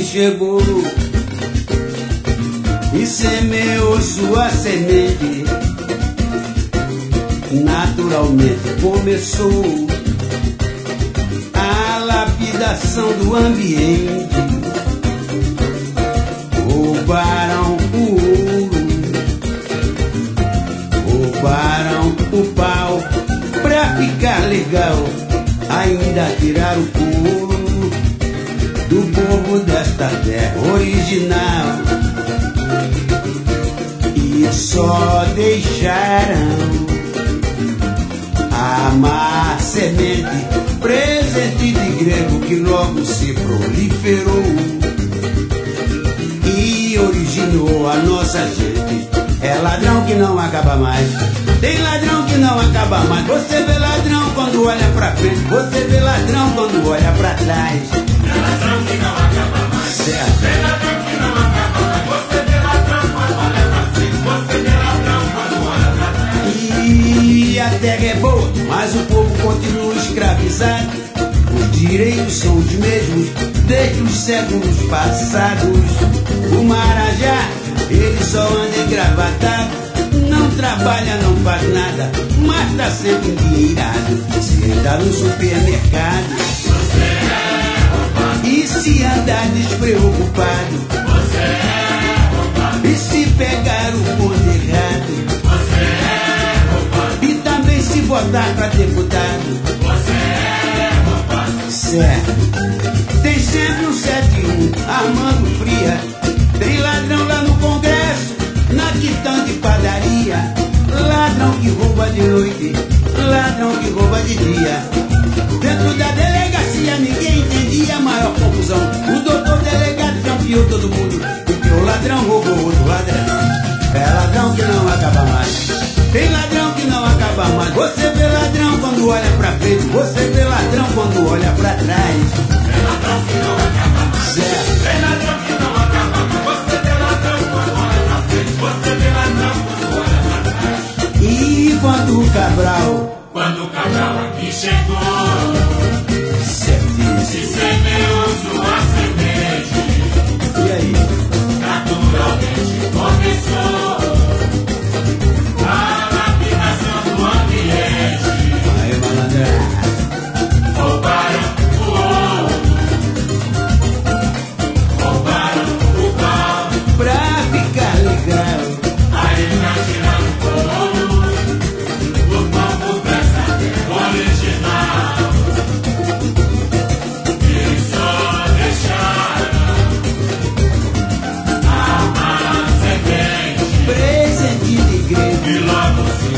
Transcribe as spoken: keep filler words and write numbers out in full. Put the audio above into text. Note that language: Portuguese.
chegou e semeou sua semente. Naturalmente começou a lapidação do ambiente. Roubaram o ouro, roubaram o pau, pra ficar legal, ainda tirar o couro do povo desta terra original. E só deixaram a má semente, presente de grego que logo se proliferou e originou a nossa gente. É ladrão que não acaba mais, tem ladrão que não acaba mais. Você vê ladrão quando olha pra frente, você vê ladrão quando olha pra trás. É ladrão que não acaba mais, certo. Tem ladrão que não acaba mais. Você vê ladrão quando olha pra frente, você vê ladrão quando olha pra trás. E a terra é boa, mas o povo continua escravizado. Os direitos são os mesmos desde os séculos passados. O Marajá, ele só anda engravatado, não trabalha, não faz nada, mas tá sempre endinheirado. Se entrar no supermercado, você é roubado. E se andar despreocupado, você é roubado. E se pegar o bonde errado, você é roubado. E também se votar pra deputado, você é roubado. certo. Tem sempre um sete um armando fria. Tem ladrão lá no Congresso, na quitanda de padaria. Ladrão que rouba de noite, ladrão que rouba de dia. Dentro da delegacia ninguém entendia a maior confusão. O doutor delegado campeou todo mundo, porque o ladrão roubou outro ladrão. É ladrão que não acaba mais, tem ladrão que não acaba mais. Você vê ladrão quando olha pra frente, você vê ladrão quando olha pra trás. É ladrão que não acaba mais, certo. Tem ladrão que não acaba mais. Você vê ladrão quando olha pra frente, você vê ladrão quando olha pra trás. E quando o Cabral, quando o Cabral aqui chegou, certíssimo, se semeou sua semente. E aí? Naturalmente começou a lapidação do ambiente. Aí, malandra. Roubaram o ouro, roubaram o pau, Pra ficar legal, ainda tiraram o couro do povo dessa terra original. E só deixaram a má semente, presente de grego e logo se